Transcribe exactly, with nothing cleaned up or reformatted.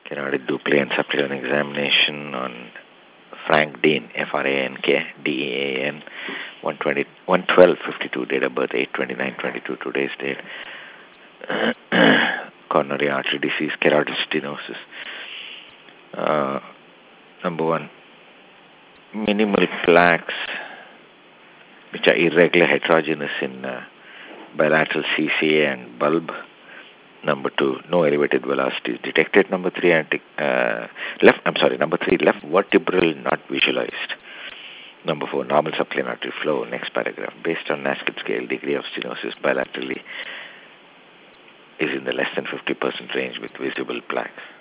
Carotid Duplex and subclinical examination on Frank Dean, F R A N K, D E A N, one twenty, one twelve fifty-two, date of birth eight twenty-nine twenty-two, today's date. Coronary artery disease, carotid stenosis. Uh, number one, minimal plaques, which are irregular heterogeneous in uh, bilateral C C A and bulb. Number two, no elevated velocity is detected. Number three, anti, uh, left. I'm sorry. Number three, left vertebral not visualized. Number four, normal subclinical artery flow. Next paragraph. Based on NASCAD scale, degree of stenosis bilaterally is in the less than fifty percent range with visible plaques.